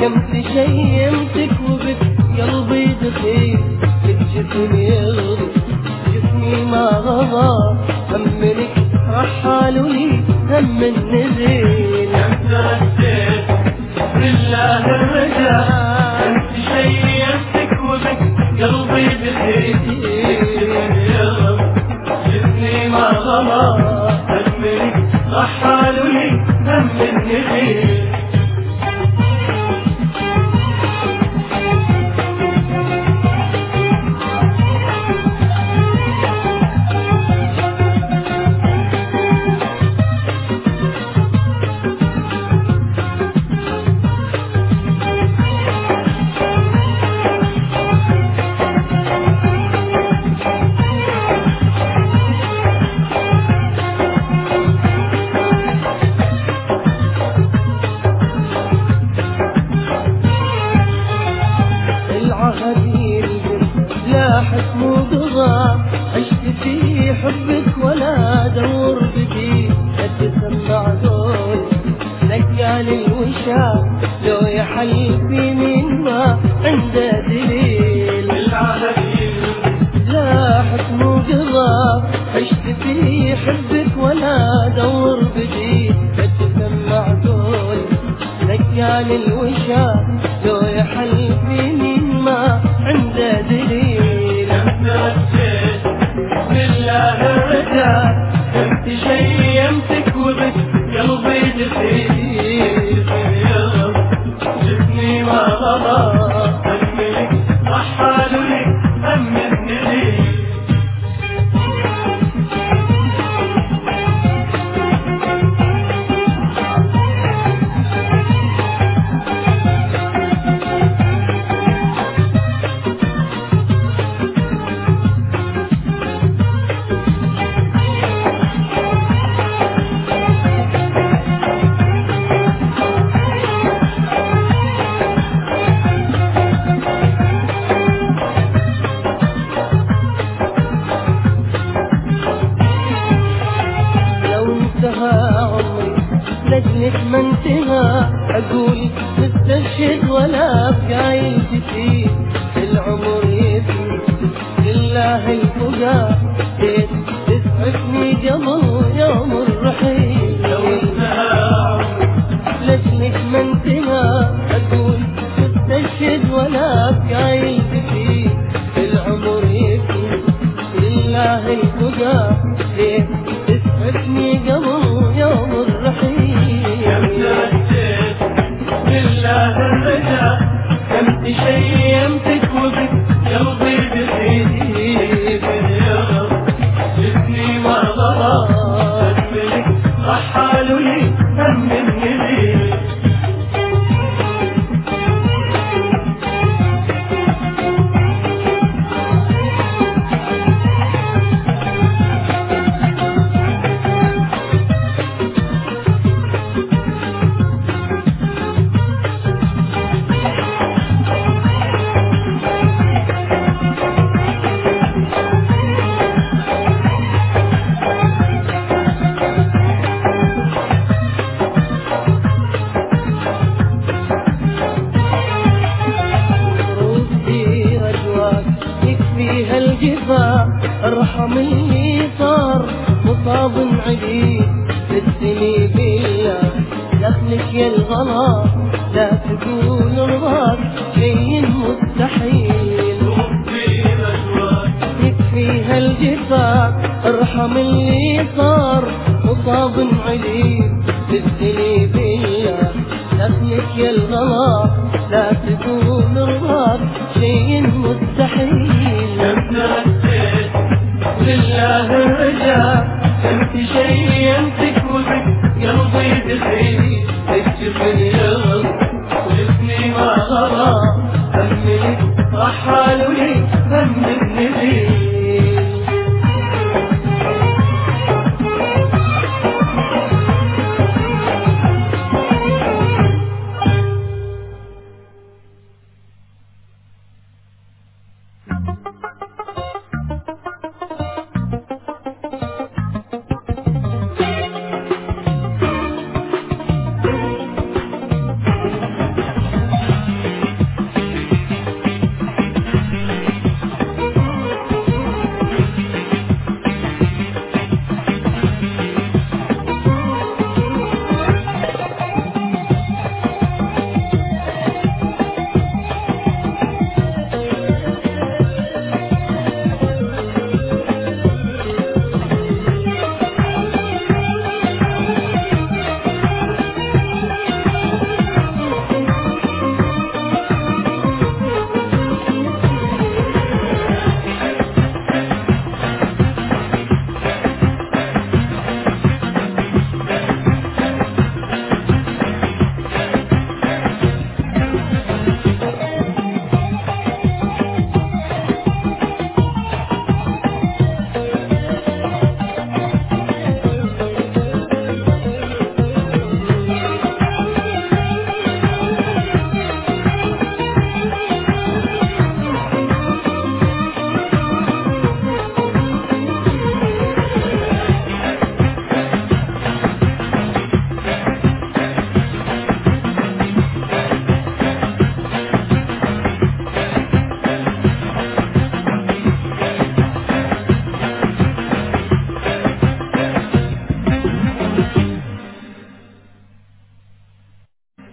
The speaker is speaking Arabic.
كم تشيمتك وبك قلبي دخيل الجسم يغضب جسمي ما غضب همنك رحال ولي هم النزيل كم ترديت بالله الرجاء كم تشيمتك وبك قلبي دخيل الجسم يغضب جسمي ما غضب همنك رحال ولي هم النزيل لا حكم وقضاء عشت في حبك ولا دور بدي اتسمع دول نقال الوشاء لو يحل في من ما عنده دليل لا حكم وقضاء عشت في حبك ولا دور بدي اتسمع دول نقال الوشاء لو يحل في من ما عنده دليل كم ترديت بالله الرجاء كم تشيمتك وبك قلبي دخيل جسمي ما غضب همك رحال لي هم النزيل لجلك ما انتهى اقول مستشهد ولا بقايل كتير العمر يفني لله الفقا تسعفني قبل يوم الرحيل لو انتهى لجلك ما انتهى اقول مستشهد ولا بقايل كتير العمر يفني لله الفقا تسعفني قبل يوم الرحيل كم ترديت بالله الرجاء كم تشيمتك وبك قلبي دخيل جسمي ما غضب همك رحال لي هم النزيل ارحم اللي صار مصاب عليك تسلمي بالله دخلك يا الغلا لا تقول رضاك شيء مستحيل يكفيها الجفا ارحم اللي صار مصاب عليك تسلمي بالله دخلك يا الغلا لا تقول رضاك شيء مستحيل كم ترديت بالله الرجاء كم تشيمتك وبك قلبي دخيل الجسم يغضب جسمي ما غضب همك رحال لي هم النزيل